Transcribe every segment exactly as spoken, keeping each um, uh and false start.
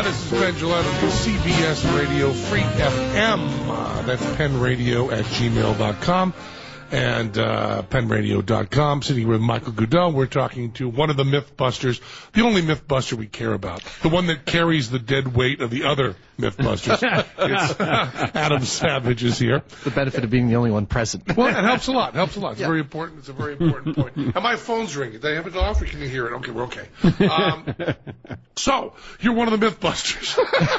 This is Ben Gillette of C B S Radio Free F M. Uh, that's penradio at gmail dot com and uh, penradio dot com. Sitting with Michael Goodell, we're talking to one of the Mythbusters, the only Mythbuster we care about, the one that carries the dead weight of the other Mythbusters. It's, uh, Adam Savage is here. The benefit of being the only one present. Well, it helps a lot. It helps a lot. It's yeah. very important. It's a very important point. And my phone's ringing. Did I have it off, or can you hear it? Okay, we're okay. Um, so, you're one of the Mythbusters.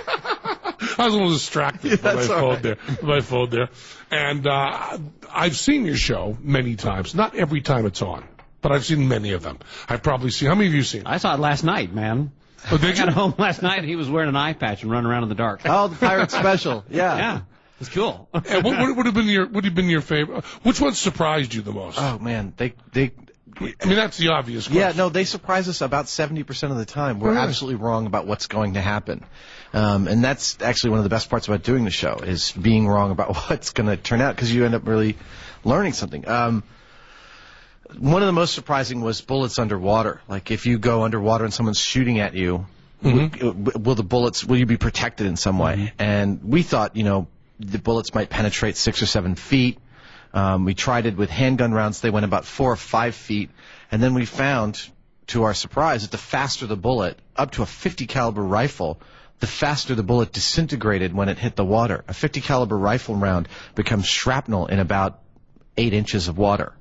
I was a little distracted Yeah, by my phone right. there. My phone there. And uh, I've seen your show many times. Not every time it's on, but I've seen many of them. I've probably seen. How many of you seen? I saw it last night, man. Oh, did I got you? home last night and he was wearing an eye patch and running around in the dark. Oh, the Pirate Special. Yeah. Yeah. It's cool. And what what would have been your what would have been your favorite? Which one surprised you the most? Oh, man. They, they, I mean, that's the obvious question. yeah, no, they surprise us about seventy percent of the time. We're Really? absolutely wrong about what's going to happen. Um, and that's actually one of the best parts about doing the show, is being wrong about what's going to turn out, because you end up really learning something. Um, one of the most surprising was bullets underwater. Like, if you go underwater and someone's shooting at you, Mm-hmm. will, will the bullets, will you be protected in some way? Mm-hmm. And we thought, you know, the bullets might penetrate six or seven feet. Um, we tried it with handgun rounds. They went about four or five feet. And then we found, to our surprise, that the faster the bullet, up to a fifty caliber rifle, the faster the bullet disintegrated when it hit the water. A fifty caliber rifle round becomes shrapnel in about eight inches of water.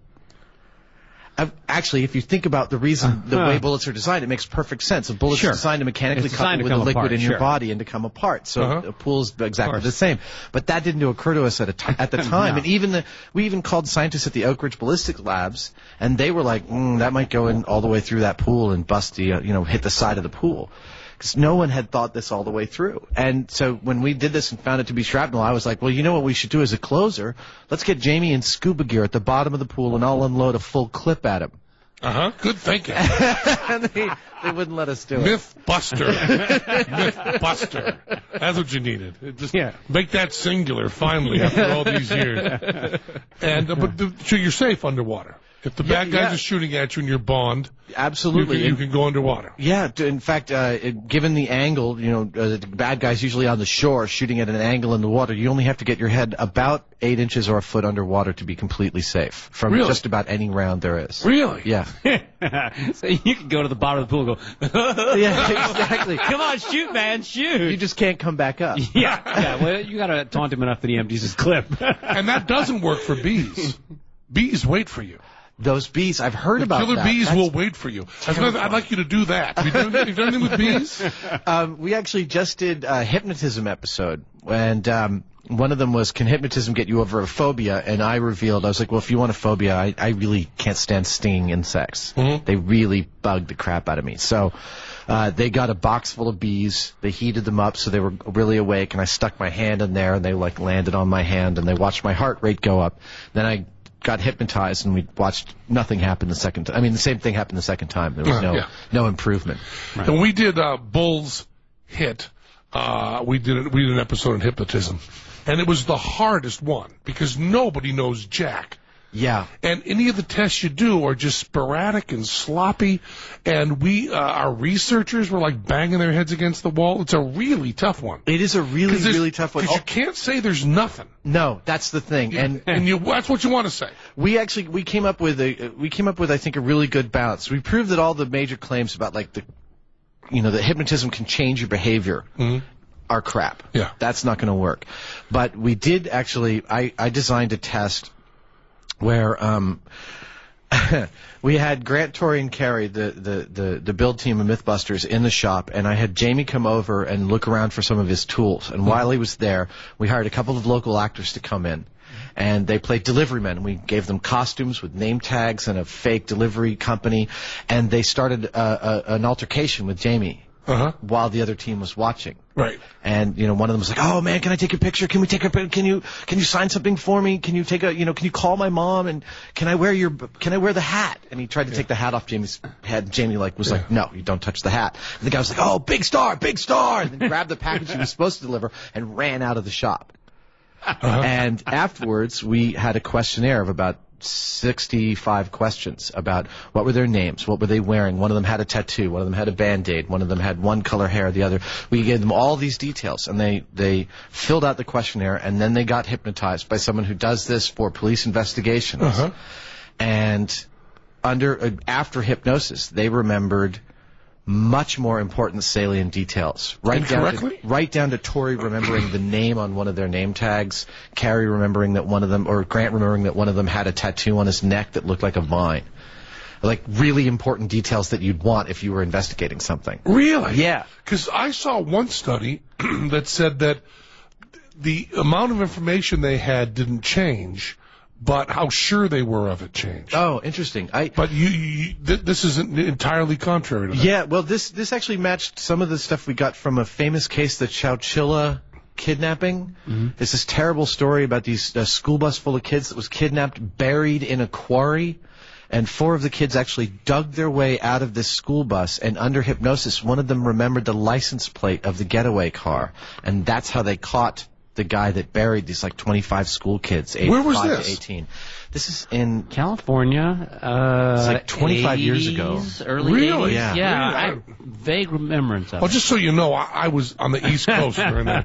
I've, actually, if you think about the reason the Uh, way bullets are designed, it makes perfect sense. A bullet's Sure. designed to mechanically It's couple designed to with a come liquid apart, in your sure. body and to come apart. So Uh-huh. a pool's exactly course. the same. But that didn't occur to us at a t- at the time. No. And even the we even called scientists at the Oak Ridge Ballistic Labs, and they were like, mm, that might go in all the way through that pool and bust the uh, you know hit the side of the pool. Because no one had thought this all the way through. And so when we did this and found it to be shrapnel, I was like, well, you know what we should do as a closer? Let's get Jamie in scuba gear at the bottom of the pool, and I'll unload a full clip at him. Uh-huh. Good thinking. And they, they wouldn't let us do it. Mythbuster. Mythbuster. That's what you needed. It Just Yeah. make that singular, finally, after all these years. And uh, but the, so you're safe underwater. If the Yeah, bad guys yeah. are shooting at you and you're Bond, you Absolutely. can, you And- can go underwater. Yeah, t- in fact, uh, it, given the angle, you know, uh, the bad guy's usually on the shore shooting at an angle in the water. You only have to get your head about eight inches or a foot underwater to be completely safe from Really? just about any round there is. Really? Yeah. So you could go to the bottom of the pool and go, Yeah, exactly. come on, shoot, man, shoot. You just can't come back up. yeah, yeah. Well, you got to taunt him enough that he empties his clip. And that doesn't work for bees. Bees wait for you. Those bees, I've heard The about killer that. bees That's- will wait for you. I'd like- I'd like you to do that. Have you done, have you done anything with bees? Um, we actually just did a hypnotism episode, and um, one of them was, can hypnotism get you over a phobia? And I revealed, I was like, well, if you want a phobia, I, I really can't stand stinging insects. Mhm. They really bug the crap out of me. So uh, they got a box full of bees. They heated them up so they were really awake, and I stuck my hand in there, and they like landed on my hand, and they watched my heart rate go up. Then I got hypnotized, and we watched nothing happen the second time. I mean, the same thing happened the second time. There was Uh, no yeah. no improvement. And we did uh, Bull's Hit. Uh, we did it, we did an episode on hypnotism, and it was the hardest one because nobody knows jack. Yeah. And any of the tests you do are just sporadic and sloppy. And we, uh, our researchers were like banging their heads against the wall. It's a really tough one. It is a really, 'Cause there's- really tough one. 'cause you Oh, can't say there's nothing. no, that's the thing. And And you, that's what you want to say. we actually we came up with a we came up with I think a really good balance. We proved that all the major claims about like the you know that hypnotism can change your behavior Mhm. are crap. Yeah. That's not going to work. But we did actually I I designed a test where um we had Grant, Torrey, and Carrie, the, the, the, the build team of Mythbusters, in the shop, and I had Jamie come over and look around for some of his tools. And while he was there, we hired a couple of local actors to come in. And they played delivery men. We gave them costumes with name tags and a fake delivery company. And they started a, a, an altercation with Jamie Uh-huh. while the other team was watching. Right. And you know, one of them was like, "Oh man, can I take a picture? Can we take a? Can you can you sign something for me? Can you take a? You know, can you call my mom? And can I wear your? Can I wear the hat?" And he tried to take the hat off Jamie's head. Jamie like was like, "No, you don't touch the hat." And the guy was like, "Oh, big star, big star!" And then grabbed the package he was supposed to deliver and ran out of the shop. Uh-huh. And afterwards, we had a questionnaire of about sixty-five questions about what were their names, what were they wearing. One of them had a tattoo, one of them had a Band-Aid, one of them had one color hair, the other. We gave them all these details, and they, they filled out the questionnaire, and then they got hypnotized by someone who does this for police investigations. Uh-huh. And under uh, after hypnosis, they remembered much more important salient details. Right down to, right down to Tori remembering the name on one of their name tags, Carrie remembering that one of them, or Grant remembering that one of them had a tattoo on his neck that looked like a vine. Like really important details that you'd want if you were investigating something. Really? Yeah. Because I saw one study that said that the amount of information they had didn't change, but how sure they were of it changed. Oh, interesting. I But you, you th- this is entirely contrary to that. Yeah, well, this this actually matched some of the stuff we got from a famous case, the Chowchilla kidnapping. Mm-hmm. There's this terrible story about these uh, school bus full of kids that was kidnapped, buried in a quarry, and four of the kids actually dug their way out of this school bus, and under hypnosis, one of them remembered the license plate of the getaway car, and that's how they caught the guy that buried these like twenty-five school kids, aged Where was five this? to eighteen. This is in California. Uh, It's like twenty-five years ago. eighties, Early Really? eighties. Yeah. Yeah. Really? I, vague remembrance of Well, it. just so you know, I, I was on the East Coast during that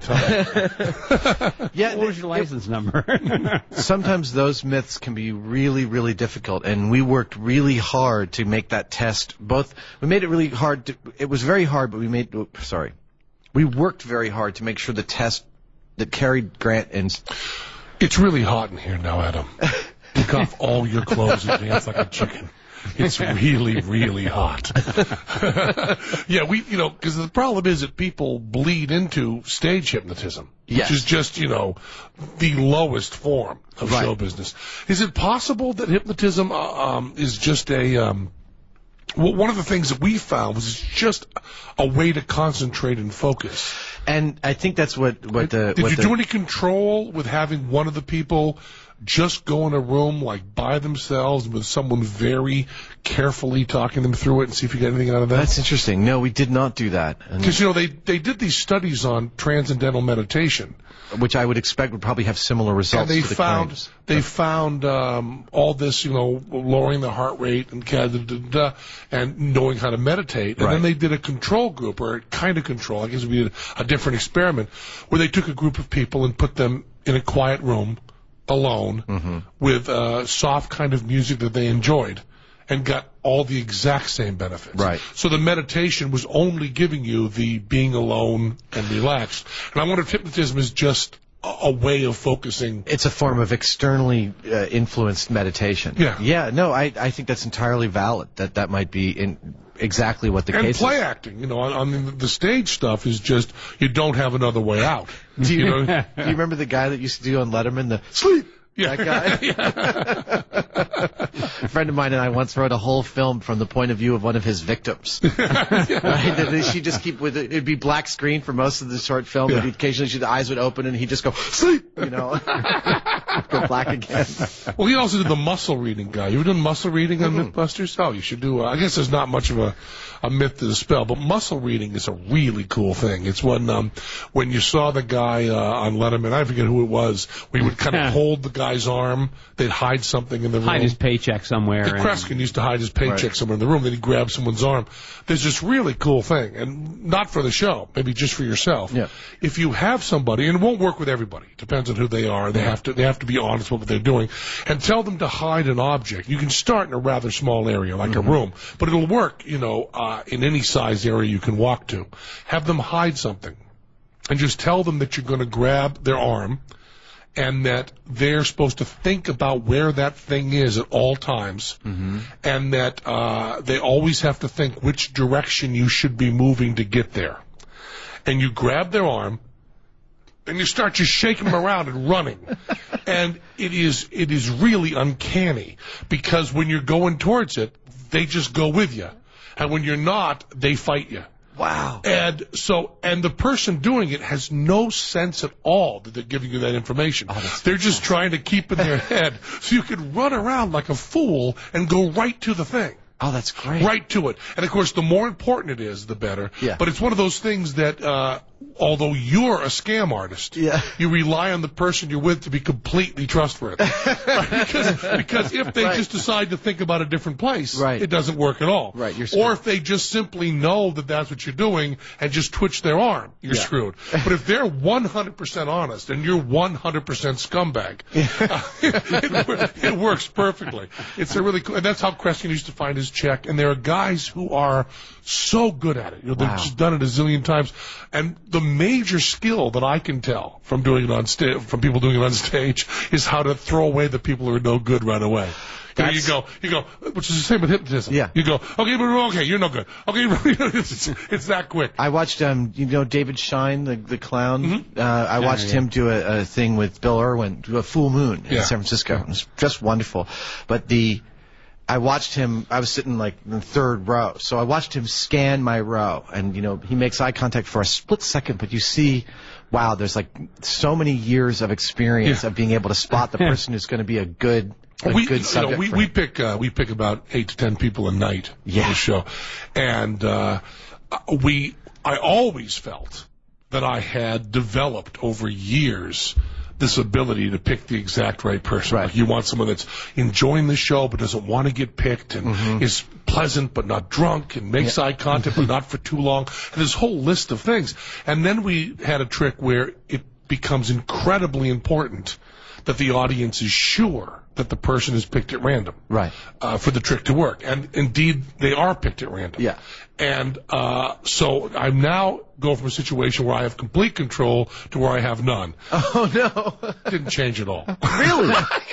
time. yeah. What was your license number? Sometimes those myths can be really, really difficult, and we worked really hard to make that test. Both we made it really hard. To, it was very hard, but we made. Oh, sorry, we worked very hard to make sure the test that carried Grant and. It's really hot in here now, Adam. Take off all your clothes and dance like a chicken. It's really, really hot. Yeah, we, you know, because the problem is that people bleed into stage hypnotism, Yes. which is just, you know, the lowest form of Right. show business. Is it possible that hypnotism uh, um, is just a... Um, well, one of the things that we found was it's just a way to concentrate and focus. And I think that's what what the. Did what you the, do any control with having one of the people just go in a room like by themselves with someone very carefully talking them through it and see if you get anything out of that? That's interesting. No, we did not do that. And- Because, you know, they, they did these studies on transcendental meditation. which I would expect would probably have similar results. And they to the found claims. they found um, all this, you know, lowering the heart rate and da, da, da, da, and knowing how to meditate. And Right. then they did a control group, or a kind of control. I guess it would be a, a different experiment, where they took a group of people and put them in a quiet room, alone, Mm-hmm. with uh, soft kind of music that they enjoyed, and got all the exact same benefits. Right. So the meditation was only giving you the being alone and relaxed. And I wonder if hypnotism is just a, a way of focusing. It's a form of externally uh, influenced meditation. Yeah. Yeah. No, I I think that's entirely valid. That that might be in exactly what the And case play is. acting, you know, I, I mean, the stage stuff is just, you don't have another way out. Do you, know? do you remember the guy that used to do on Letterman the sleep? Yeah. That guy. A friend of mine and I once wrote a whole film from the point of view of one of his victims. Right? She'd just keep with it. It'd be black screen for most of the short film, Yeah. but occasionally she, the eyes would open and he'd just go sleep. You know, go black again. Well, he also did the muscle reading guy. You ever done muscle reading on Mm-hmm. Mythbusters? Oh, you should do. Uh, I guess there's not much of a, a myth to dispel, but muscle reading is a really cool thing. It's when um, when you saw the guy uh, on Letterman, I forget who it was, we would kind of hold the guy's arm, they'd hide something in the room. Hide his paycheck somewhere. Dick and- Kreskin used to hide his paycheck Right. somewhere in the room, then he'd grab someone's arm. There's this really cool thing, and not for the show, maybe just for yourself. Yeah. If you have somebody, and it won't work with everybody, it depends on who they are, they have to they have to be honest with what they're doing, and tell them to hide an object. You can start in a rather small area, like Mm-hmm. a room, but it'll work, you know, uh, in any size area you can walk to. Have them hide something, and just tell them that you're going to grab their arm, and that they're supposed to think about where that thing is at all times, Mm-hmm. and that uh, they always have to think which direction you should be moving to get there. And you grab their arm, and you start just shaking them around and running. And it is it is really uncanny, because when you're going towards it, they just go with you. And when you're not, they fight you. Wow. And so, and the person doing it has no sense at all that they're giving you that information. that's they're just trying to keep in their head. So you could run around like a fool and go right to the thing. Oh, that's great. Right to it. And of course, the more important it is, the better. Yeah. But it's one of those things that, uh, although you're a scam artist, Yeah. you rely on the person you're with to be completely trustworthy. Right? Because, because if they Right. just decide to think about a different place, Right. it doesn't work at all. Right, you're or screwed. if they just simply know that that's what you're doing and just twitch their arm, you're Yeah. screwed. But if they're one hundred percent honest and you're one hundred percent scumbag, uh, it, it works perfectly. It's a really cool, and that's how Kreskin used to find his check. And there are guys who are so good at it. You know, they've Wow. just done it a zillion times. And the major skill that I can tell from doing it on stage, from people doing it on stage, is how to throw away the people who are no good right away. You, know, you That's- go, you go, which is the same with hypnotism. Yeah. You go, okay, but okay, you're no good. Okay, it's, it's that quick. I watched, um, you know, David Shine, the the clown. Mm-hmm. Uh, I watched yeah. him do a, a thing with Bill Irwin, do a full moon in Yeah. San Francisco. It was just wonderful. But the, I watched him. I was sitting like in the third row, so I watched him scan my row, and you know, he makes eye contact for a split second, but you see, wow, there's like so many years of experience Yeah. of being able to spot the person who's going to be a good, a we, good you subject. know, we, for we him. pick uh, we pick about eight to ten people a night Yeah. for the show, and uh, we I always felt that I had developed over years this ability to pick the exact right person. Right. Like you want someone that's enjoying the show but doesn't want to get picked, and Mm-hmm. is pleasant but not drunk, and makes eye contact but not for too long, and this whole list of things. And then we had a trick where it becomes incredibly important that the audience is sure that the person is picked at random. Right. Uh, for the trick to work. And indeed, they are picked at random. Yeah. And uh, so I'm now going from a situation where I have complete control to where I have none. Oh no! Didn't change at all. Really?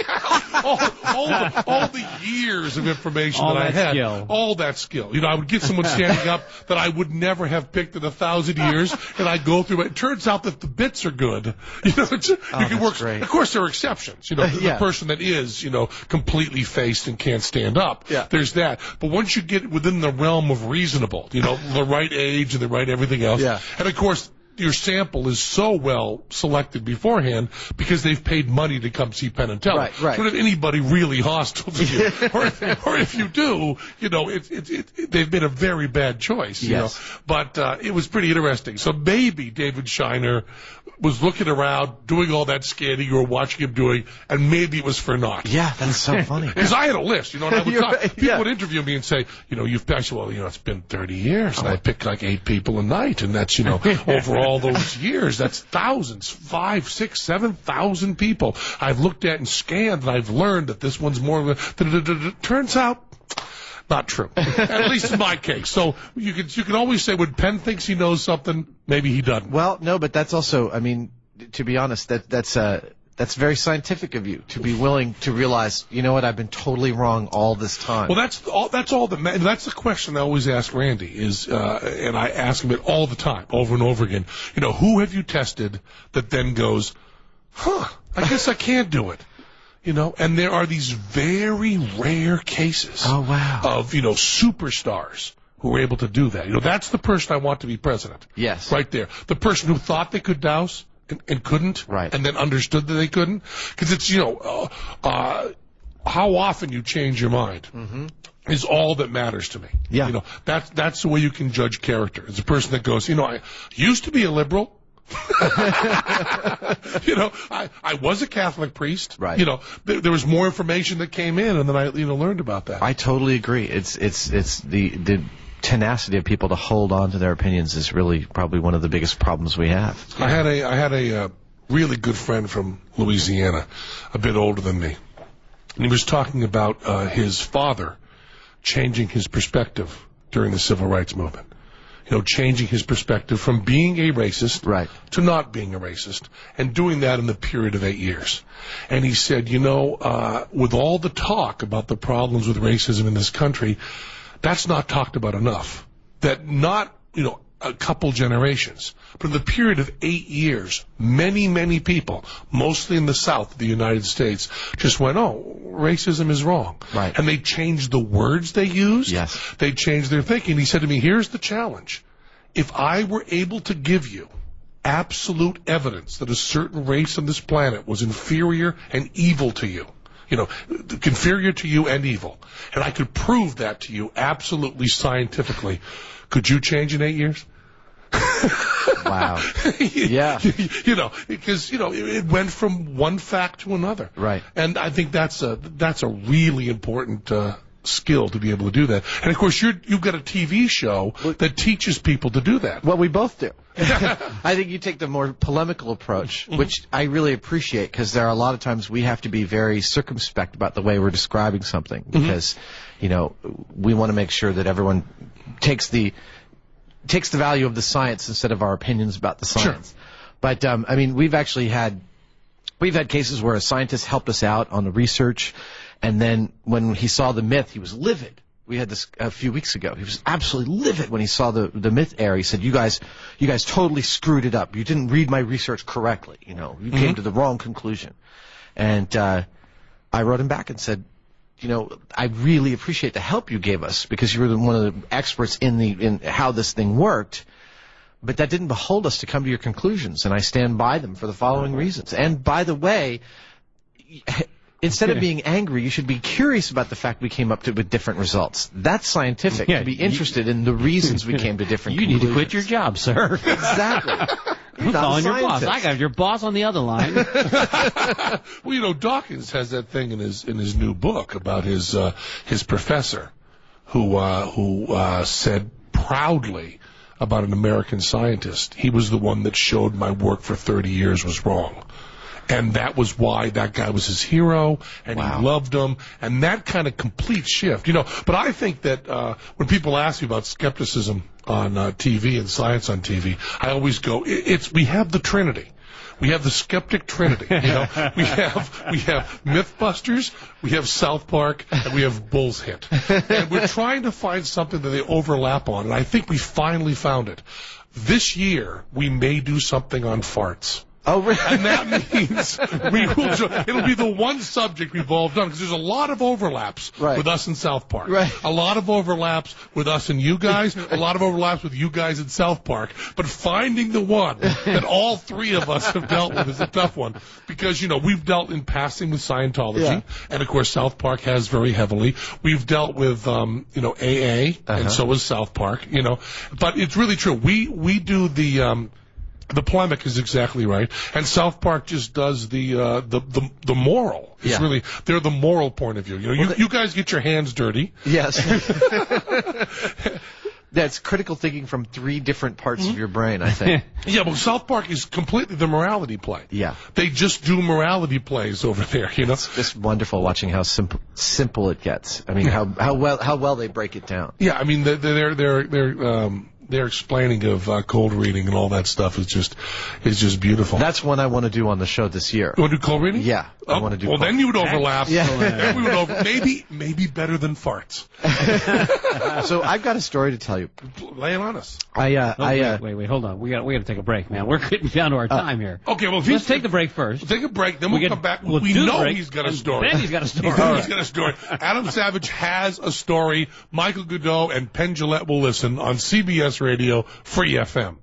all, all, the, all the years of information All that I that had, skill. all that skill. You know, I would get someone standing up that I would never have picked in a thousand years, and I'd go through it. It turns out that the bits are good. You know, it's, you can that's work. great. Of course, there are exceptions. You know, the, Yeah. the person that is, you know, completely faced and can't stand up. Yeah. There's that. But once you get within the realm of reasonable, you know, the right age and the right everything else, Yeah. and of course, your sample is so well selected beforehand because they've paid money to come see Penn and Teller. Right, right. So if anybody really hostile to you, or, if, or if you do, you know, it, it, it, they've made a very bad choice. You Yes. know? But uh, it was pretty interesting. So maybe David Shiner was looking around, doing all that scanning you were watching him doing, and maybe it was for naught. Yeah, that's so funny. Because I had a list, you know, and I would You're talk, right, people yeah. would interview me and say, you know, you've passed, well, you know, it's been thirty years, and I pick like eight people a night, and that's, you know, over all those years, that's thousands, five, six, seven thousand people I've looked at and scanned, and I've learned that this one's more of a, turns out, not true. At least in my case. So you can, you can always say when Penn thinks he knows something, maybe he doesn't. Well, no, but that's also, I mean, to be honest, that that's uh, that's very scientific of you to be willing to realize, you know what, I've been totally wrong all this time. Well, that's all. That's all that. ma- That's the question I always ask Randy. Is uh, and I ask him it all the time, over and over again. You know, who have you tested that then goes, huh? I guess I can't do it. You know, and there are these very rare cases. Oh, wow. Of you know superstars who are able to do that. You know, that's the person I want to be president. Yes. Right there, the person who thought they could douse and, and couldn't, Right. and then understood that they couldn't, because it's you know. Uh, uh, how often you change your mind is all that matters to me. Yeah. You know, that's, that's the way you can judge character. It's a person that goes, you know, I used to be a liberal. you know, I, I was a Catholic priest. Right. You know, there, there was more information that came in, and then I, you know, learned about that. I totally agree. It's it's it's the the tenacity of people to hold on to their opinions is really probably one of the biggest problems we have. I had a, I had a uh, really good friend from Louisiana, a bit older than me. And he was talking about uh, his father changing his perspective during the civil rights movement. You know, changing his perspective from being a racist Right. to not being a racist, and doing that in the period of eight years. And he said, you know, uh, with all the talk about the problems with racism in this country, that's not talked about enough. That not, you know, a couple generations, but in the period of eight years, many, many people, mostly in the South of the United States, just went, oh, racism is wrong. Right. And they changed the words they used. Yes. They changed their thinking. He said to me, here's the challenge. If I were able to give you absolute evidence that a certain race on this planet was inferior and evil to you, you know, inferior to you and evil, and I could prove that to you absolutely scientifically, could you change in eight years? Wow. Yeah. you, you know, because you know it, it went from one fact to another. Right. And I think that's a that's a really important uh, skill to be able to do that. And of course, you're you've got a T V show that teaches people to do that. Well, we both do. I think you take the more polemical approach, which I really appreciate, because there are a lot of times we have to be very circumspect about the way we're describing something, because, you know, we want to make sure that everyone takes the takes the value of the science instead of our opinions about the science. Sure. But um, I mean, we've actually had we've had cases where a scientist helped us out on the research, and then when he saw the myth, he was livid. We had this a few weeks ago. He was absolutely livid when he saw the the myth air. He said, "You guys, you guys totally screwed it up. You didn't read my research correctly. You know, you mm-hmm. came to the wrong conclusion." And uh, I wrote him back and said, "You know, I really appreciate the help you gave us, because you were the, one of the experts in the in how this thing worked. But that didn't behold us to come to your conclusions, and I stand by them for the following reasons. And by the way." Instead of being angry, you should be curious about the fact we came up to, with different results. That's scientific, yeah, to be interested you, in the reasons we came to different you conclusions. You need to quit your job, sir. Exactly. You're I'm not calling a your boss. scientist. I got your boss on the other line. Well, you know, Dawkins has that thing in his in his new book about his uh, his professor, who uh, who uh, said proudly about an American scientist, he was the one that showed my work for thirty years was wrong. And that was why that guy was his hero, and wow. he loved him, and that kind of complete shift, you know. But I think that uh, when people ask me about skepticism on uh, T V and science on T V, I always go, it's we have the Trinity. We have the skeptic trinity, you know. We have we have Mythbusters, we have South Park, and we have Bull's Hit. And we're trying to find something that they overlap on, and I think we finally found it. This year, we may do something on farts. Oh, really? And that means we will. Jo- it'll be the one subject we've all done, because there's a lot of overlaps right. with us in South Park. Right. A lot of overlaps with us and you guys. A lot of overlaps with you guys in South Park. But finding the one that all three of us have dealt with is a tough one, because you know we've dealt in passing with Scientology, yeah. and of course South Park has very heavily. We've dealt with um, you know A A, uh-huh. and so is South Park. You know, but it's really true. We we do the. Um, The polemic is exactly right, and South Park just does the uh, the, the the moral. It's yeah. really they're the moral point of view. You know, well, you, you guys get your hands dirty. Yes. That's critical thinking from three different parts mm-hmm. of your brain, I think. Yeah, well, South Park is completely the morality play. Yeah. They just do morality plays over there, you know. It's just wonderful watching how simple simple it gets. I mean, how how well how well they break it down. Yeah, I mean, they're they're they're, they're um their explaining of uh, cold reading and all that stuff is just is just beautiful. That's one I want to do on the show this year. You want to do cold reading? Yeah, oh, I want to do. Well, cold. then you would overlap. Yeah, then we would over- maybe maybe better than farts. So I've got a story to tell you. Lay it on us. I uh, oh, I wait, uh, wait wait hold on. We got we got to take a break, man. We're getting down to our time uh, here. Okay, well, if let's take the break first. We'll take a break, then we we'll get, come back. We'll we do know break, he's got a story. Then he's got a story. He he's got a story. Adam Savage has a story. Michael Goudeau and Penn Jillette will listen on C B S Radio Free F M.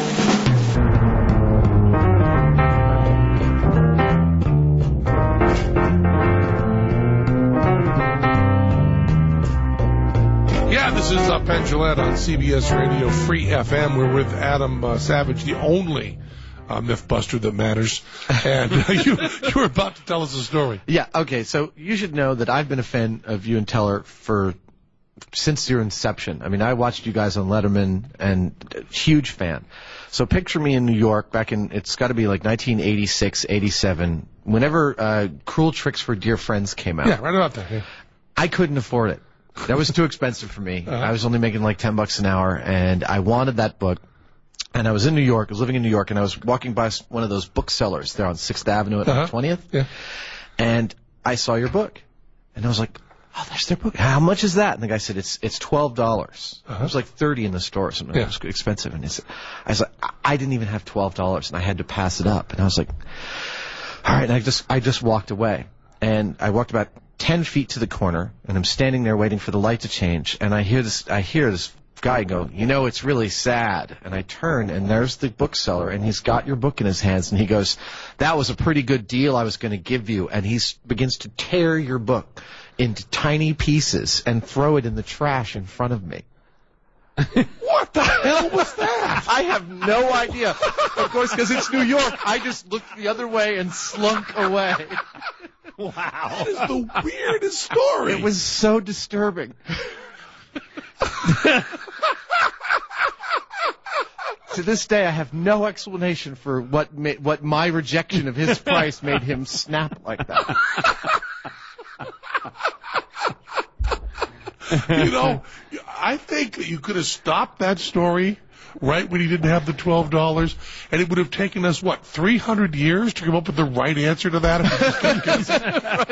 This is uh, Penn Jillette on C B S Radio Free F M. We're with Adam uh, Savage, the only uh, Mythbuster that matters. And uh, you, you were about to tell us a story. Yeah, okay. So you should know that I've been a fan of you and Teller for since your inception. I mean, I watched you guys on Letterman, and huge fan. So picture me in New York back in, it's got to be like nineteen eighty-six, eighty-seven, whenever uh, Cruel Tricks for Dear Friends came out. Yeah, right about that. Yeah. I couldn't afford it. That was too expensive for me. Uh-huh. I was only making like ten bucks an hour, and I wanted that book. And I was in New York. I was living in New York, and I was walking by one of those booksellers there on sixth Avenue at uh-huh. twentieth. Yeah. And I saw your book, and I was like, "Oh, there's their book. How much is that?" And the guy said, "It's it's twelve dollars." Uh-huh. It was like thirty in the store or something. Yeah. It was expensive. And he said, I was like, I didn't even have twelve dollars, and I had to pass it up. And I was like, all right. And I just I just walked away, and I walked about ten feet to the corner, and I'm standing there waiting for the light to change, and I hear this I hear this guy go, "You know, it's really sad." And I turn, and there's the bookseller, and he's got your book in his hands, and he goes, "That was a pretty good deal I was going to give you." And he begins to tear your book into tiny pieces and throw it in the trash in front of me. What the? hell was that? I have no idea. Of course, because it's New York, I just looked the other way and slunk away. Wow. That is the weirdest story. It was so disturbing. To this day, I have no explanation for what ma- what my rejection of his price made him snap like that. You know, I think that you could have stopped that story right when he didn't have the twelve dollars, and it would have taken us, what, three hundred years to come up with the right answer to that? If we just kept guessing.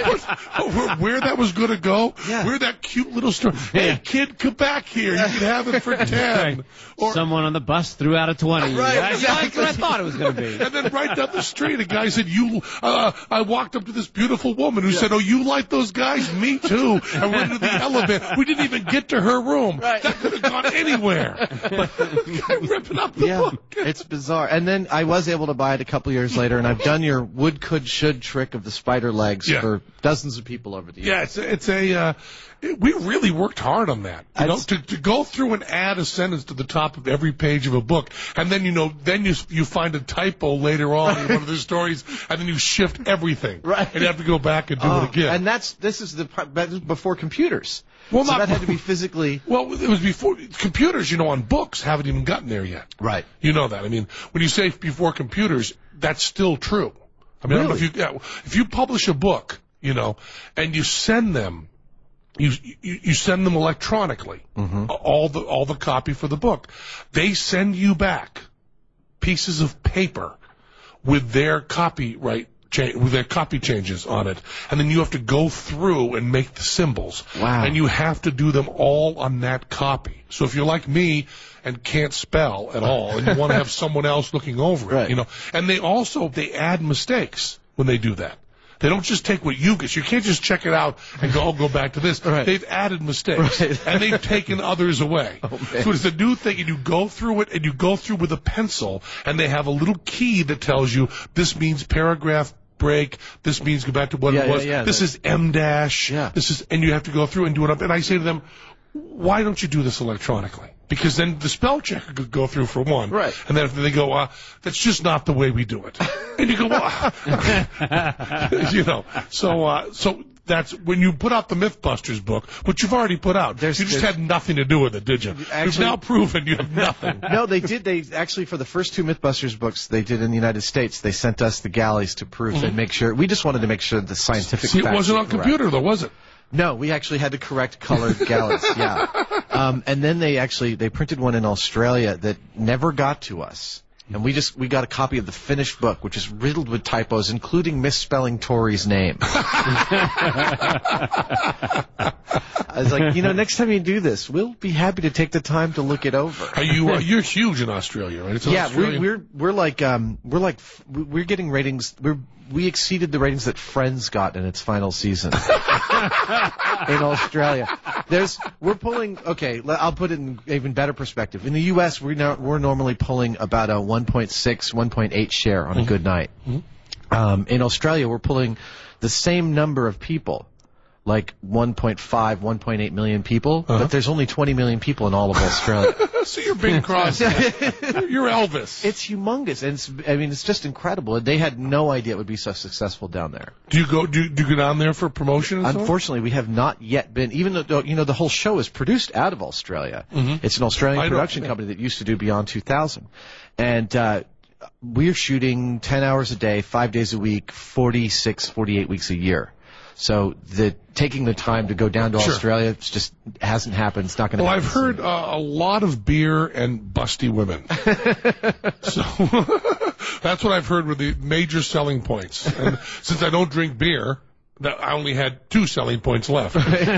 where, where that was going to go, Yeah. where that cute little story, hey, Yeah. kid, come back here. You can have it for ten. Or, Someone on the bus threw out a twenty. Right, Yeah, exactly. That's what I thought it was going to be. and then right down the street, a guy said, "You." Uh, I walked up to this beautiful woman who said, "Oh, you like those guys? Me too." And we're into the elevator. We didn't even get to her room. Right. That could have gone anywhere. But I'm ripping up the Yeah, book. it's bizarre. And then I was able to buy it a couple years later, and I've done your would, could, should trick of the spider legs Yeah. for dozens of people over the years. Yeah, it's a, it's a uh, it- we really worked hard on that. You know, That's- to, to go through and add a sentence to the top of every page of a book, and then you know, then you you find a typo later on in one of the stories, and then you shift everything, Right. and you have to go back and do Oh, it again. and that's this is the pro- that was before computers. Well, so not- that had to be physically Well, it was before computers, you know, on books haven't even gotten there yet. right. You know that. I mean, when you say before computers, that's still true. I mean, I don't know if you, yeah, if you publish a book, you know, and you send them, you you, you send them electronically, all the all the copy for the book, they send you back pieces of paper with their copyright cha- with their copy changes on it, and then you have to go through and make the symbols. Wow. And you have to do them all on that copy. So if you're like me and can't spell at all, and you want to have someone else looking over it, Right. you know, and they also they add mistakes when they do that. They don't just take what you get. You can't just check it out and go, I'll go back to this. Right. They've added mistakes. Right. And they've taken others away. Oh, man. So it's a new thing, and you go through it, and you go through with a pencil, and they have a little key that tells you this means paragraph break, this means go back to what Yeah, it yeah, was, yeah, this that- is M dash, Yeah. this is, and you have to go through and do it up. And I say to them, why don't you do this electronically? Because then the spell checker could go through for one. Right. And then if they go, uh, that's just not the way we do it. And you go, well, you know, so, uh, so that's when you put out the Mythbusters book, which you've already put out. There's- you just there's- had nothing to do with it, did you? You've Actually- now proven you have nothing. No, they did. They actually, for the first two Mythbusters books they did in the United States, they sent us the galleys to proof and make sure. We just wanted to make sure the scientific. See, it facts wasn't were on correct. computer, though, was it? No, we actually had to correct colored galleys. Yeah, um, and then they actually they printed one in Australia that never got to us. And we just we got a copy of the finished book, which is riddled with typos, including misspelling Tori's name. I was like, you know, next time you do this, we'll be happy to take the time to look it over. Are you, uh, you're huge in Australia, right? It's an Yeah, we're, Australian- we're we're like um we're like f- we're getting ratings. We're we exceeded the ratings that Friends got in its final season in Australia. There's we're pulling. Okay, le- I'll put it in even better perspective. In the U S, we're now, we're normally pulling about a one point six, one point eight share on a good night. Um, in Australia, we're pulling the same number of people. Like one point five, one point eight million people, Uh-huh. but there's only twenty million people in all of Australia. So you're Bing Crosby. You're Elvis. It's humongous, and it's, I mean, it's just incredible. They had no idea it would be so successful down there. Do you go? Do you, do you go down there for promotion? And so on? Unfortunately, we have not yet been. Even though you know the whole show is produced out of Australia, it's an Australian I know, production yeah. company that used to do Beyond two thousand, and uh, we're shooting ten hours a day, five days a week, forty-six, forty-eight weeks a year. So the taking the time to go down to Sure. Australia it's just hasn't happened. It's not going to Well, happen. I've heard soon. uh, a lot of beer and busty women. So that's what I've heard were the major selling points. And since I don't drink beer, that I only had two selling points left.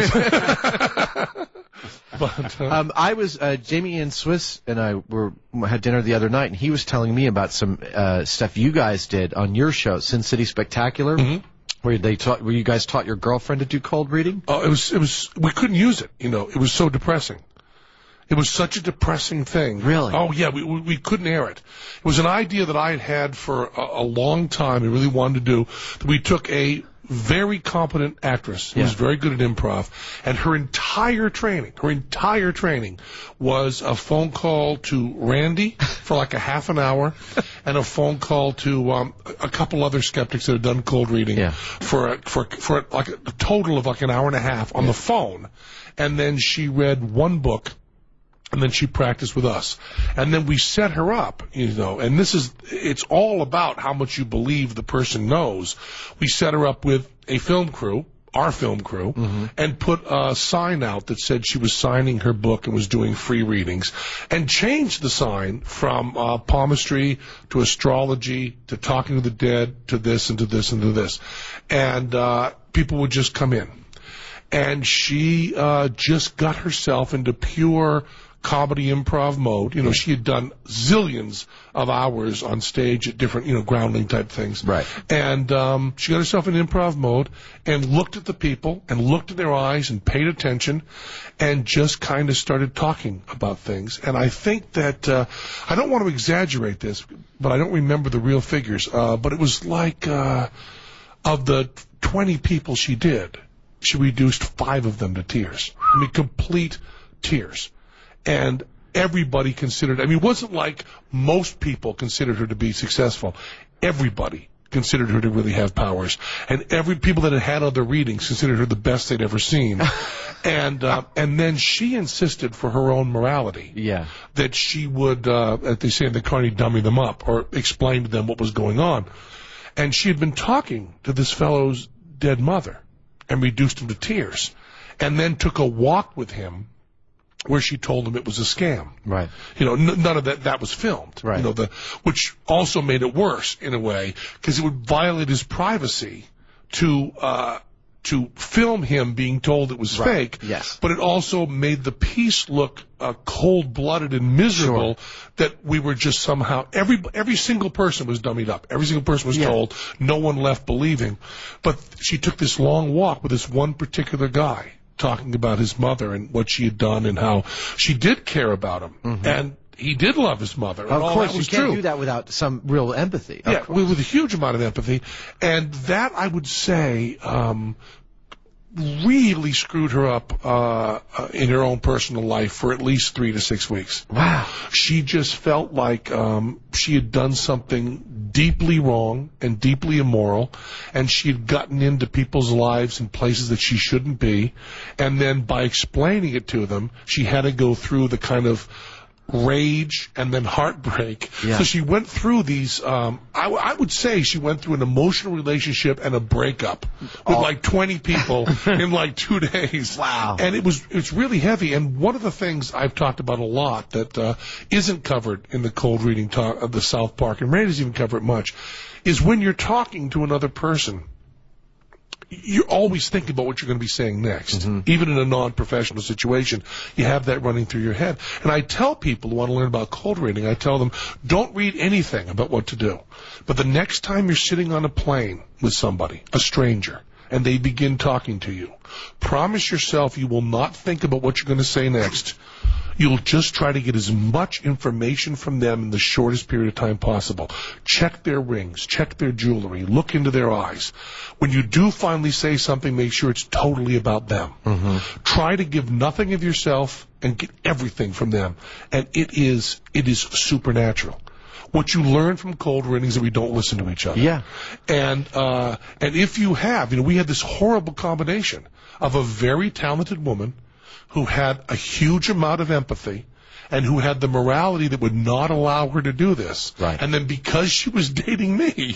But uh, Um, I was uh, Jamie Ian Swiss and I were had dinner the other night, and he was telling me about some uh, stuff you guys did on your show, Sin City Spectacular, Mm-hmm. where they taught, where you guys taught your girlfriend to do cold reading. uh, it was it was we couldn't use it. You know, it was so depressing. It was such a depressing thing. Really? Oh, yeah, we, we we couldn't air it. It was an idea that I had had for a, a long time, I really wanted to do. That we took a very competent actress who Yeah. was very good at improv, and her entire training, her entire training was a phone call to Randy for like a half an hour, and a phone call to um, a couple other skeptics that had done cold reading Yeah. for a, for for like a total of like an hour and a half on Yeah. the phone, and then she read one book. And then she practiced with us. And then we set her up, you know, and this is, it's all about how much you believe the person knows. We set her up with a film crew, our film crew, Mm-hmm. and put a sign out that said she was signing her book and was doing free readings, and changed the sign from uh, palmistry to astrology to talking to the dead to this and to this and to this. And uh, people would just come in. And she uh, just got herself into pure comedy improv mode. You know, she had done zillions of hours on stage at different, you know, groundling type things. Right. And um, she got herself in improv mode and looked at the people and looked in their eyes and paid attention and just kind of started talking about things. And I think that, uh, I don't want to exaggerate this, but I don't remember the real figures, uh, but it was like uh, of the twenty people she did, she reduced five of them to tears. I mean, complete tears. And everybody considered, I mean, it wasn't like most people considered her to be successful. Everybody considered her to really have powers. And every people that had had other readings considered her the best they'd ever seen. and uh, and then she insisted for her own morality Yeah. that she would, uh, as they say in the Carney, dummy them up or explain to them what was going on. And she had been talking to this fellow's dead mother and reduced him to tears, and then took a walk with him where she told him it was a scam. Right. You know, n- none of that that was filmed. Right. You know, the which also made it worse in a way because it would violate his privacy to uh, to film him being told it was Right. fake. Yes. But it also made the piece look uh, cold-blooded and miserable. Sure. That we were just somehow every every single person was dummied up. Every single person was Yeah. told. No one left believing. But she took this long walk with this one particular guy, talking about his mother and what she had done and how she did care about him. Mm-hmm. And he did love his mother. And Of all course, that you was can't true. do that without some real empathy. Of Yeah, course. with, with a huge amount of empathy. And that, I would say, um, really screwed her up uh, uh, in her own personal life for at least three to six weeks. Wow. She just felt like um, she had done something deeply wrong and deeply immoral, and she had gotten into people's lives in places that she shouldn't be, and then by explaining it to them, she had to go through the kind of rage and then heartbreak. Yeah. So she went through these, um, I, w- I would say she went through an emotional relationship and a breakup with Oh. like twenty people in like two days. Wow. And it was, it's really heavy. And one of the things I've talked about a lot that uh, isn't covered in the cold reading talk of the South Park, and Ray doesn't even cover it much, is when you're talking to another person, you're always thinking about what you're going to be saying next. Mm-hmm. Even in a non-professional situation, you have that running through your head. And I tell people who want to learn about cold reading, I tell them, don't read anything about what to do. But the next time you're sitting on a plane with somebody, a stranger, and they begin talking to you, promise yourself you will not think about what you're going to say next. You'll just try to get as much information from them in the shortest period of time possible. Check their rings, check their jewelry, look into their eyes. When you do finally say something, make sure it's totally about them. Mm-hmm. Try to give nothing of yourself and get everything from them. And it is, it is supernatural. What you learn from cold readings is that we don't listen to each other. Yeah. And, uh, and if you have, you know, we had this horrible combination of a very talented woman who had a huge amount of empathy and who had the morality that would not allow her to do this. Right. And then because she was dating me,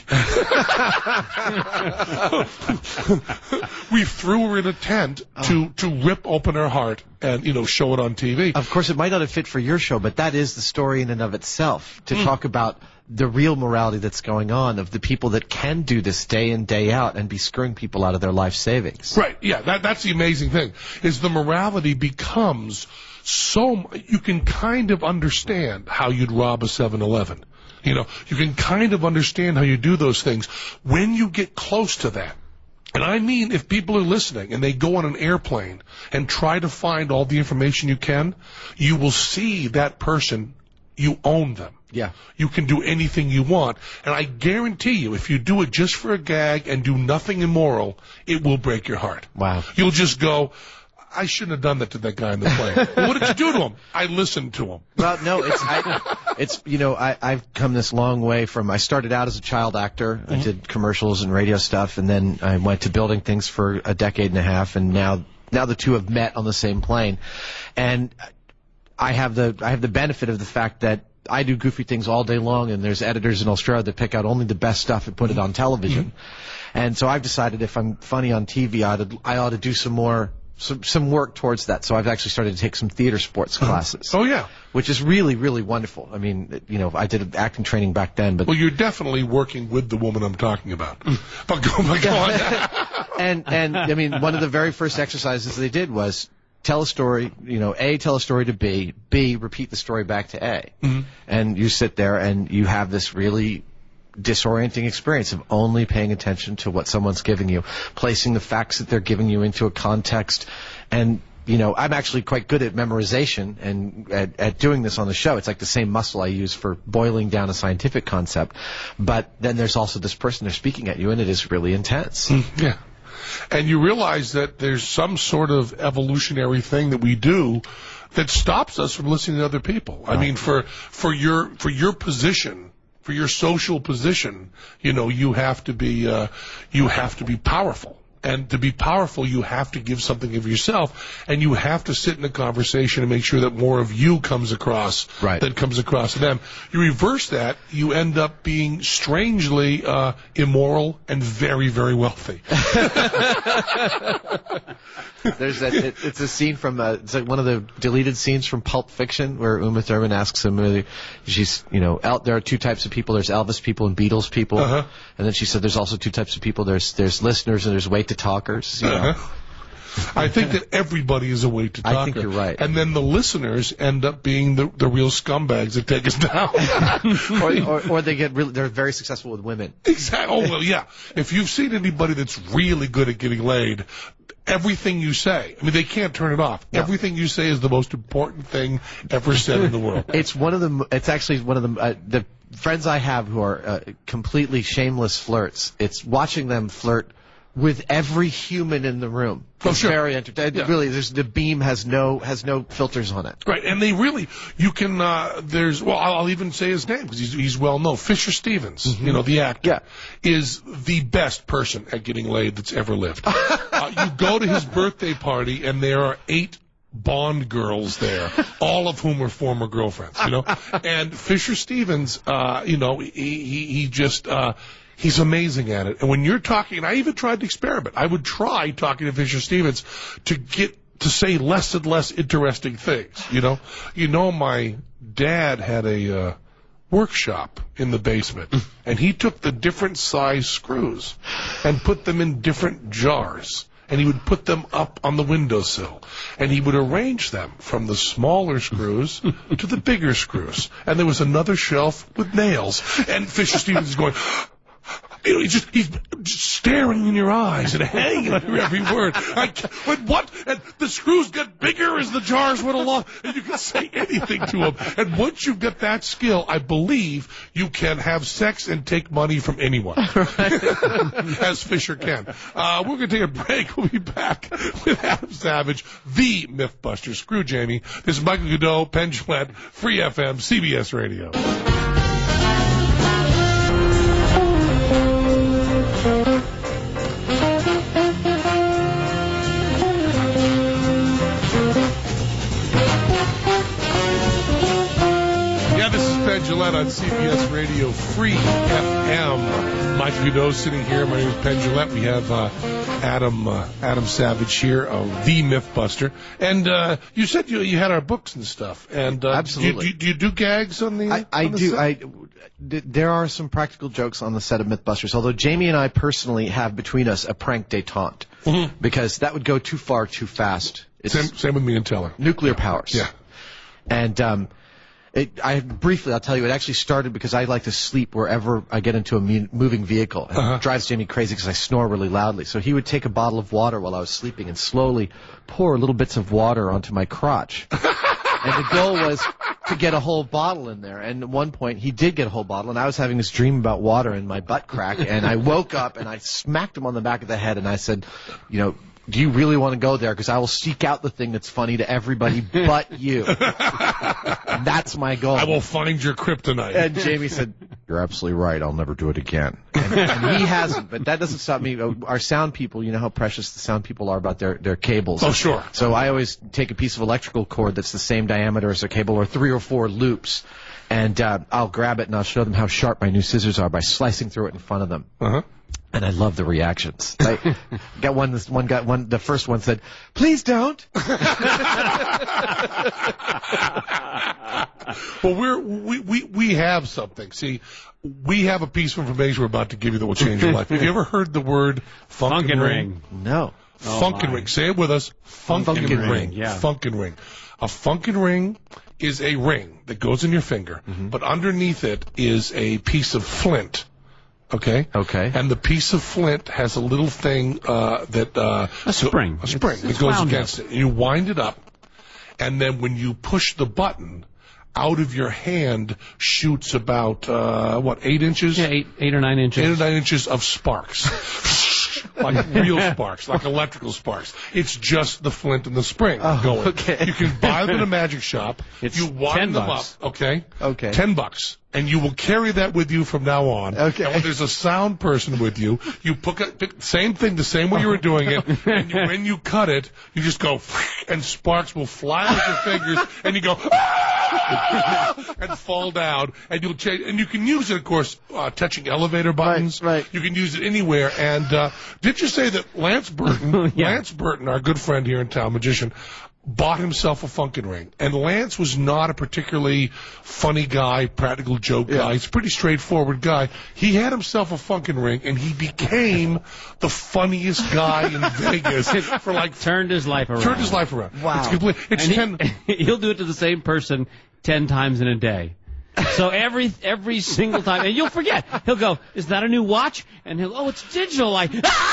we threw her in a tent to, to rip open her heart and, you know, show it on T V. Of course, it might not have fit for your show, but that is the story in and of itself, to Mm. talk about the real morality that's going on of the people that can do this day in, day out and be screwing people out of their life savings. Right, yeah, that, that's the amazing thing, is the morality becomes so, you can kind of understand how you'd rob a seven eleven. You know, you can kind of understand how you do those things when you get close to that. And I mean, if people are listening and they go on an airplane and try to find all the information you can, you will see that person you own them. Yeah. You can do anything you want. And I guarantee you, if you do it just for a gag and do nothing immoral, it will break your heart. Wow. You'll just go, I shouldn't have done that to that guy on the plane. Well, what did you do to him? I listened to him. Well, no, it's, I, it's you know, I, I've come this long way from, I started out as a child actor. Mm-hmm. I did commercials and radio stuff, and then I went to building things for a decade and a half, and now, now the two have met on the same plane. And I have the, I have the benefit of the fact that I do goofy things all day long, and there's editors in Australia that pick out only the best stuff and put it on television. Mm-hmm. And so I've decided if I'm funny on T V, I ought to, I ought to do some more, some, some work towards that. So I've actually started to take some theater sports classes. Oh, yeah. Which is really, really wonderful. I mean, you know, I did acting training back then, but... Well, you're definitely working with the woman I'm talking about. But go, but go on. and, and, I mean, one of the very first exercises they did was tell a story, you know, A, tell a story to B, B, repeat the story back to A. Mm-hmm. And you sit there and you have this really disorienting experience of only paying attention to what someone's giving you, placing the facts that they're giving you into a context. And, you know, I'm actually quite good at memorization and at, at doing this on the show. It's like the same muscle I use for boiling down a scientific concept. But then there's also this person they're speaking at you, and it is really intense. Mm, yeah. And you realize that there's some sort of evolutionary thing that we do that stops us from listening to other people. Right. I mean, for, for your, for your position, for your social position, you know, you have to be, uh, you have to be powerful. And to be powerful, you have to give something of yourself, and you have to sit in a conversation and make sure that more of you comes across right. than comes across to them. You reverse that, you end up being strangely uh, immoral and very, very wealthy. There's that. It, it's a scene from. Uh, it's like one of the deleted scenes from Pulp Fiction where Uma Thurman asks him, uh, she's, you know, El, there are two types of people. There's Elvis people and Beatles people. Uh-huh. And then she said, there's also two types of people. There's there's listeners and there's wait to talkers. You know? Uh-huh. I think that everybody is a wait to talker. I think you're right. And then the listeners end up being the the real scumbags that take us down. or, or, or they get really, they're very successful with women. Exactly. Oh well, yeah. If you've seen anybody that's really good at getting laid, everything you say, I mean, they can't turn it off. No. Everything you say is the most important thing ever said in the world. It's one of the. It's actually one of the uh, the friends I have who are uh, completely shameless flirts. It's watching them flirt with every human in the room. Oh, it's sure. very entertaining. Yeah. Really, there's, the beam has no has no filters on it. Right, and they really, you can, uh, there's, well, I'll, I'll even say his name because he's, he's well known. Fisher Stevens, mm-hmm. you know, the actor, yeah. is the best person at getting laid that's ever lived. uh, you go to his birthday party and there are eight Bond girls there, all of whom are former girlfriends, you know, and Fisher Stevens, uh, you know, he, he, he just, uh, he's amazing at it. And when you're talking, and I even tried to experiment, I would try talking to Fisher Stevens to get to say less and less interesting things, you know. You know, my dad had a uh, workshop in the basement, and he took the different size screws and put them in different jars. And he would put them up on the windowsill. And he would arrange them from the smaller screws to the bigger screws. And there was another shelf with nails. And Fisher Stevens is going, you know, he's just, he's just staring in your eyes and hanging on your every word. I can't, what? And the screws get bigger as the jars went along, and you can say anything to him. And once you get that skill, I believe you can have sex and take money from anyone, as Fisher can. Uh, we're going to take a break. We'll be back with Adam Savage, the Mythbuster. Screw Jamie. This is Michael Goudeau, Penn Jillette, Free F M, C B S Radio. Gillette on C B S Radio, Free F M. Mike Goudeau sitting here. My name is Penn Jillette. We have uh, Adam uh, Adam Savage here of The Mythbuster. And uh, you said you you had our books and stuff. And uh, Absolutely. Do you, do you do gags on the? I, I on the do. set? I there are some practical jokes on the set of Mythbusters. Although Jamie and I personally have between us a prank détente, mm-hmm. because that would go too far too fast. It's same, same with me and Teller. Nuclear powers. Yeah. And um, It, I briefly, I'll tell you, it actually started because I like to sleep wherever I get into a me- moving vehicle. And uh-huh. It drives Jamie crazy because I snore really loudly. So he would take a bottle of water while I was sleeping and slowly pour little bits of water onto my crotch. And the goal was to get a whole bottle in there. And at one point, he did get a whole bottle, and I was having this dream about water in my butt crack, and I woke up, and I smacked him on the back of the head, and I said, you know, do you really want to go there? Because I will seek out the thing that's funny to everybody but you. That's my goal. I will find your kryptonite. And Jamie said, you're absolutely right. I'll never do it again. And, and he hasn't, but that doesn't stop me. Our sound people, you know how precious the sound people are about their, their cables. Oh, sure. So I always take a piece of electrical cord that's the same diameter as a cable, or three or four loops, and uh, I'll grab it and I'll show them how sharp my new scissors are by slicing through it in front of them. Uh-huh. And I love the reactions. I got one. This one got one. The first one said, "Please don't." Well, we're we, we we have something. See, we have a piece of information we're about to give you that will change your life. Have you ever heard the word Funkin' Funkin' ring? ring. No. Oh, Funkin' my. ring. Say it with us. Funkin', Funkin' ring. ring, yeah. Funkin' ring. A Funkin' ring is a ring that goes in your finger, Mm-hmm. but underneath it is a piece of flint. Okay. Okay. And the piece of flint has a little thing uh, that uh, A spring. a spring It's- that it's goes wound against up. it. You wind it up, and then when you push the button, out of your hand shoots about uh, what eight inches? Yeah, eight, eight or nine inches. Eight or nine inches of sparks. Like real sparks, like electrical sparks. It's just the flint and the spring Oh, going. okay. You can buy them in a magic shop. It's you wind ten them bucks. up, okay? Okay. Ten bucks. And you will carry that with you from now on. Okay. And when there's a sound person with you, you pick, a, pick same thing, the same way you were doing it. And you, when you cut it, you just go, and sparks will fly out your fingers, and you go, ah! and fall down, and you'll change. And you can use it, of course, uh, touching elevator buttons. Right, right. You can use it anywhere. And uh, did you say that Lance Burton, Yeah. Lance Burton, our good friend here in town, magician, bought himself a Funkin' ring. And Lance was not a particularly funny guy, practical joke guy. He's a pretty straightforward guy. He had himself a Funkin' ring, and he became the funniest guy in Vegas for like Turned his life around. turned his life around. Wow. It's complete. It's And ten. he, he'll do it to the same person ten times in a day. So every every single time, and you'll forget. He'll go, "Is that a new watch?" And he'll, "Oh, it's digital." Like,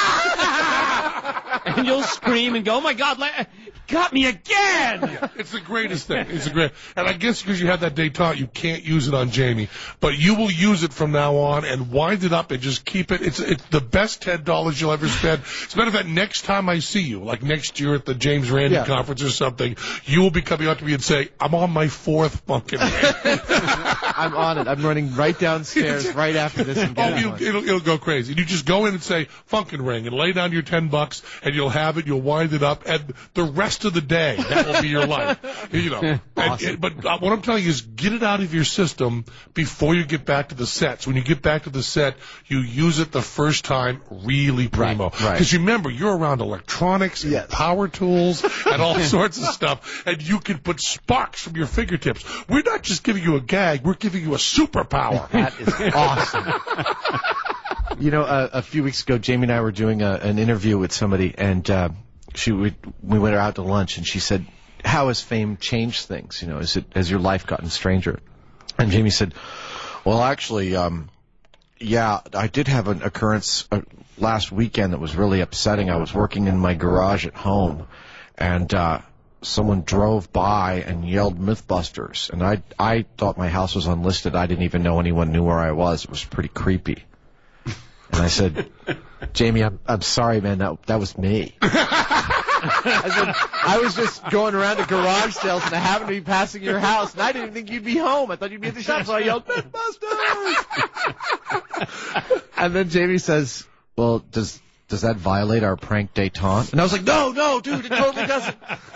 and you'll scream and go, "Oh my God, la- got me again!" It's the greatest thing. It's a great, and I guess because you had that detente, you can't use it on Jamie, but you will use it from now on and wind it up and just keep it. It's it's the best ten dollars you'll ever spend. As a matter of fact, next time I see you, like next year at the James Randi Yeah. conference or something, you will be coming up to me and say, "I'm on my fourth Funkin' ring." I'm on it. I'm running right downstairs right after this and Oh, getting you'll, one. it'll, it'll go crazy. You just go in and say Funkin' ring and lay down your ten bucks, and you'll have it. You'll wind it up, and the rest of the day that will be your life. You know. And- Awesome. and- but uh, what I'm telling you is, get it out of your system before you get back to the sets. When you get back to the set, you use it the first time really primo. Right, right. Because remember, you're around electronics and Yes. power tools and all sorts of stuff, and you can put sparks from your fingertips. We're not just giving you a gag; we're giving you a superpower. That is awesome. You know, uh, a few weeks ago, Jamie and I were doing a, an interview with somebody, and uh, she we, we went out to lunch, and she said, "How has fame changed things? You know, is it has your life gotten stranger?" And Jamie said, "Well, actually, um, yeah, I did have an occurrence uh, last weekend that was really upsetting. I was working in my garage at home, and uh, someone drove by and yelled Mythbusters, and I I thought my house was unlisted. I didn't even know anyone knew where I was. It was pretty creepy." And I said, "Jamie, I'm I'm sorry, man. That that was me." I said, "I was just going around to garage sales, and I happened to be passing your house, and I didn't think you'd be home. I thought you'd be at the shop, so I yelled, Mythbusters!" And then Jamie says, "Well, does does that violate our prank detente?" And I was like, "No, no, dude, it totally doesn't."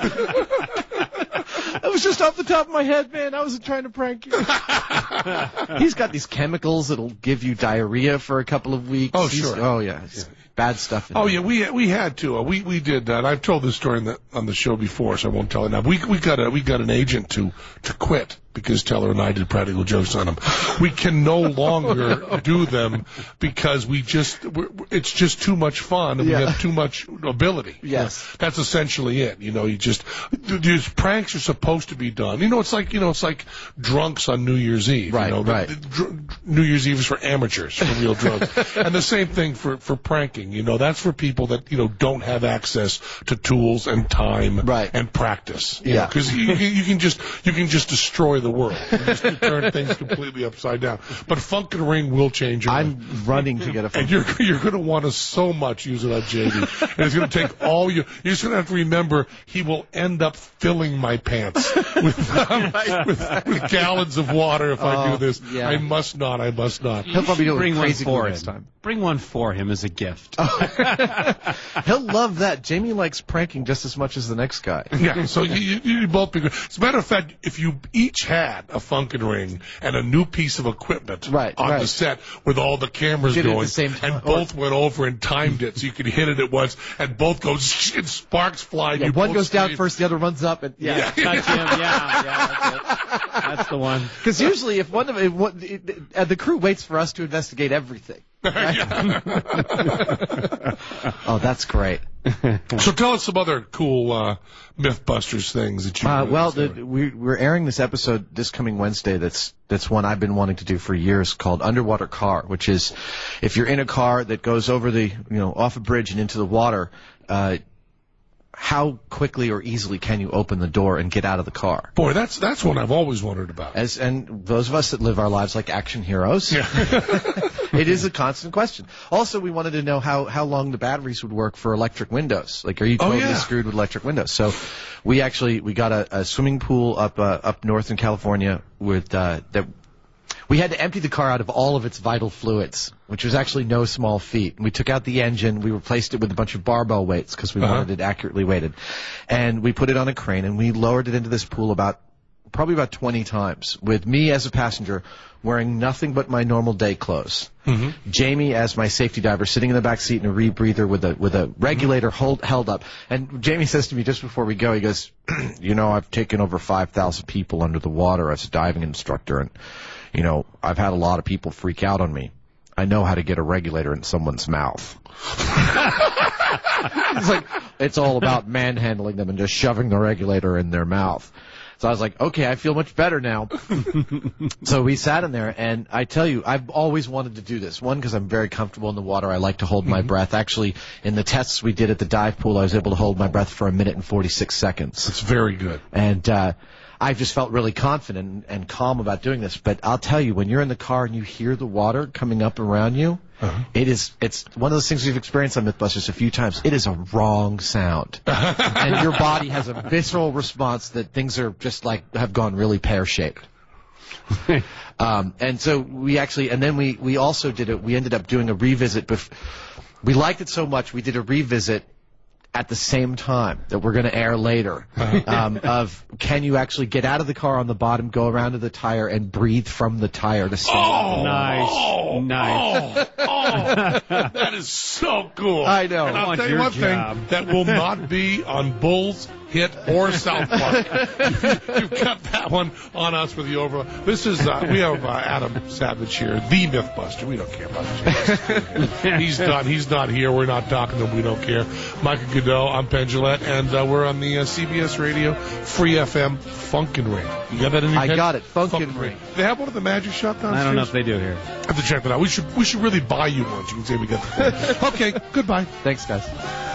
It was just off the top of my head, man. I wasn't trying to prank you. He's got these chemicals that'll give you diarrhea for a couple of weeks. Oh, He's- sure. Oh, yeah. It's bad stuff. In Oh there. yeah, we we had to. Uh, we we did that. I've told this story in the, on the show before, so I won't tell it now. We we got a we got an agent to to quit because Teller and I did practical jokes on him. We can no longer do them because we just we're, it's just too much fun and Yeah. we have too much ability. Yes. That's essentially it. You know, you just these pranks are supposed to be done. You know, it's like you know, it's like drunks on New Year's Eve. Right, You know, right. The- the dr- New Year's Eve is for amateurs, for real drunks, and the same thing for for pranking. funking. You know, that's for people that, you know, don't have access to tools and time Right. and practice. You Yeah. Because you, you, you can just you can just destroy the world. You just turn things completely upside down. But Funk and Ring will change your life. I'm running to get a phone. And you're you're going to want to so much use it on J D. And it's going to take all your. You're just going to have to remember he will end up filling my pants with, um, with, with gallons of water if I do Oh, this. yeah. I must not. I must not. He'll probably do it Bring with one crazy for glue him. next time. Bring one for him as a gift. He'll love that. Jamie likes pranking just as much as the next guy. Yeah, so you, you, you both be good. As a matter of fact, if you each had a Funkin' Ring and a new piece of equipment Right, on right. the set with all the cameras Did it at going, the same time. and both went over and timed it so you could hit it at once, and both go, and sparks fly. and Yeah, you one both goes down scream. first, the other runs up, and yeah. Touch him. Yeah, yeah, that's it. That's the one. Because usually, if one of if one, it, it, uh, the crew waits for us to investigate everything. Oh, that's great. So tell us some other cool uh, MythBusters things that you. Uh, well, the, discovered. we, we're airing this episode this coming Wednesday. That's that's one I've been wanting to do for years, called Underwater Car, which is if you're in a car that goes over the, you know, off a bridge and into the water, uh, how quickly or easily can you open the door and get out of the car? Boy, that's that's one I've always wondered about. As and those of us that live our lives like action heroes, it is a constant question. Also, we wanted to know how, how long the batteries would work for electric windows. Like, are you Oh, totally yeah. screwed with electric windows? So, we actually we got a, a swimming pool up uh, up north in California with uh, that. We had to empty the car out of all of its vital fluids, which was actually no small feat. We took out the engine, we replaced it with a bunch of barbell weights because we Uh-huh. wanted it accurately weighted, and we put it on a crane and we lowered it into this pool about probably about twenty times, with me as a passenger wearing nothing but my normal day clothes. Mm-hmm. Jamie as my safety diver sitting in the back seat in a rebreather with a with a regulator hold, held up. And Jamie says to me just before we go, he goes, you know, I've taken over five thousand people under the water as a diving instructor, and you know, I've had a lot of people freak out on me. I know how to get a regulator in someone's mouth. It's like, it's all about manhandling them and just shoving the regulator in their mouth. So I was like, okay, I feel much better now. So we sat in there, and I tell you, I've always wanted to do this. One, because I'm very comfortable in the water. I like to hold my breath. Actually, in the tests we did at the dive pool, I was able to hold my breath for a minute and forty-six seconds. It's very good. And uh I just felt really confident and calm about doing this. But I'll tell you, when you're in the car and you hear the water coming up around you, Uh-huh. it is, it's one of those things we've experienced on MythBusters a few times. It is a wrong sound. And your body has a visceral response that things are just like, have gone really pear-shaped. um, and so we actually, and then we, we also did it, we ended up doing a revisit. Bef- we liked it so much, we did a revisit at the same time that we're going to air later, um, of can you actually get out of the car on the bottom, go around to the tire, and breathe from the tire to stay. Oh, Nice. oh, Nice. Oh, oh, that is so cool. I know. And I I'll want tell you your one job. thing that will not be on Bulls, Hit, or South Park. You've got that one on us with the overall. This is, uh, we have uh, Adam Savage here, the Mythbuster. We don't care about James. He's done. He's not here. We're not talking to him. We don't care. Michael Godot, I'm Penn Jillette, and uh, we're on the uh, C B S Radio Free F M Funkin' Ring. You got that in your I head? got it. Funkin' Ring. They have one of the Magic Shot downstairs? I don't know if they do here. I have to check that out. We should we should really buy you one. You can say we got the. Okay, goodbye. Thanks, guys.